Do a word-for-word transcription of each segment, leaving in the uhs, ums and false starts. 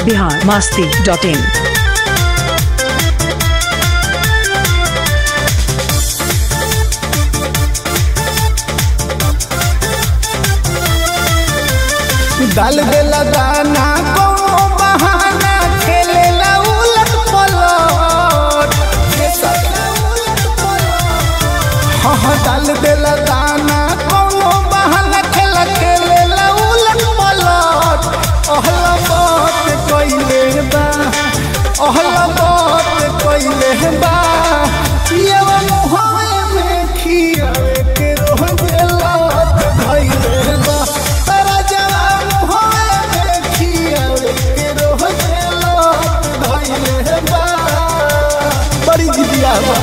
Bihar Masti dot इन। डाल देला दाना कोनो बहाना खेलेला उलट पलट। हाँ हाँ डाल देला दाना कोनो बहाना खेला खेलेला उलट पलट। अहला बात कइले बा अहला बात कइले बा ये मुहावे में खियावे के रोज लात धइले बा। बड़ी जिदिया बा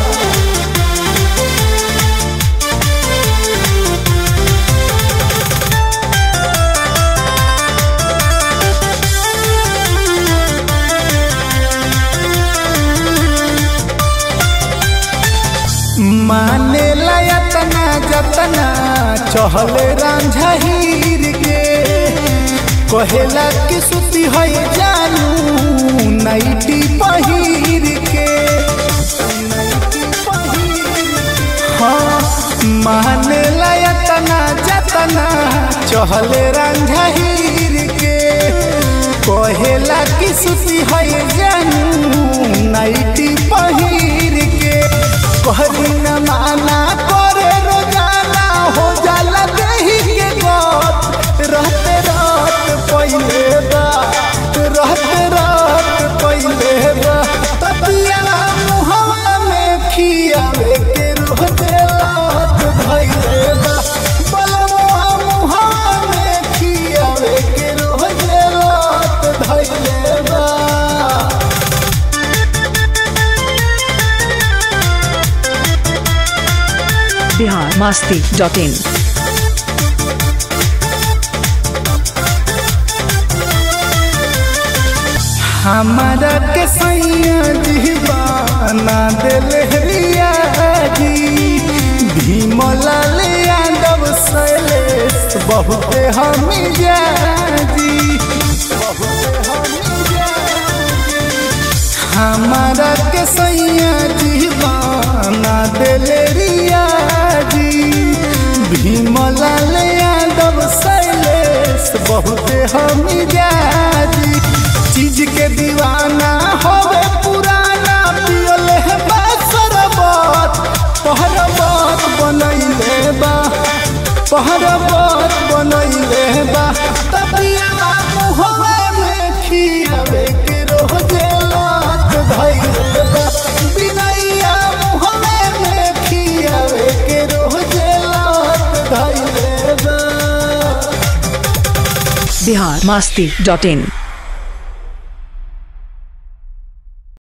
माने लयतना जतना चहले रांझा हीर के कहेला कि सुती है जानू नाइटी पहिर के। हाँ माने लयतना जतना चहले रांझा हीर के कहेला कि सुती है जानू नाइटी पहिर के। कहरी न माना करे रोजाना हो जाला देही के बात। रहते रात पहिले बा रहते रात पहिले बा तबिया मुहवा में खियावे के रोज लात धइले बा। बलवा मुहवा में खियावे के रोज लात धइले बा। Bihar Masti dot in. हमारा के सैया दीवाना दिल रिया जी भीमलाल यादव शैलेश बहुते हम जाजी। हमारा के सैया दीवाना दिल रिया जी भीमलाल यादव शैलेश बहुते हम जाजी। चीज के दीवाना होवे पुराना पियले है सरबत। पहरबत बनैले बा पहरबत बनैले बा तबिया मुहवा में खियावे के रोज लात धइले बा। बिनैया मुहवा में खियावे के रोज लात धइले बा। बिहार मस्ती डॉट इन।